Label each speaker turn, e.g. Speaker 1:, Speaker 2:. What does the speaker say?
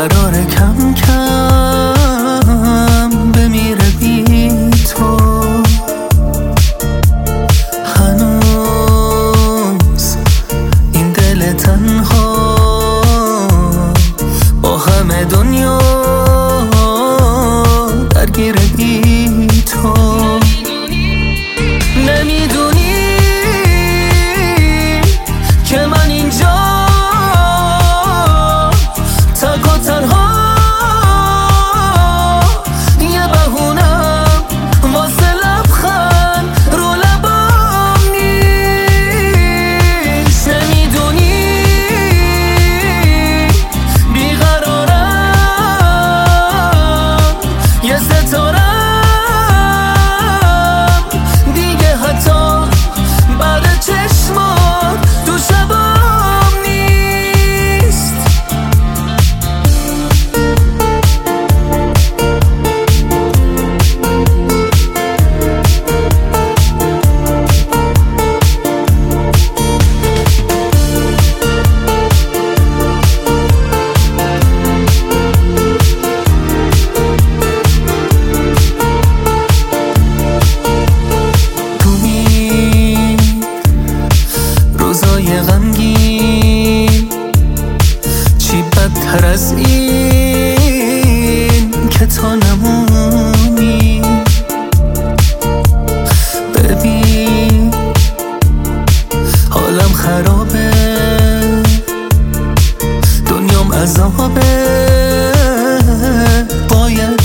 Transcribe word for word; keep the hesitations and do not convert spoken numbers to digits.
Speaker 1: قرار کم کم بمیره بی تو. هنوز این دل تنها با همه دنیا درگیره بی تو. نمیدونی که من اینجا تک و تنها یه بهونم واسه لبخند رو لبام نیست. نمیدونی بیقرارم یه ستارم دیگه حتی بعد چشمات تو شبام نیست. روزای غمگین چی بدتر از این که تا نمونی. ببین حالم خرابه، دنیام عذابه، باید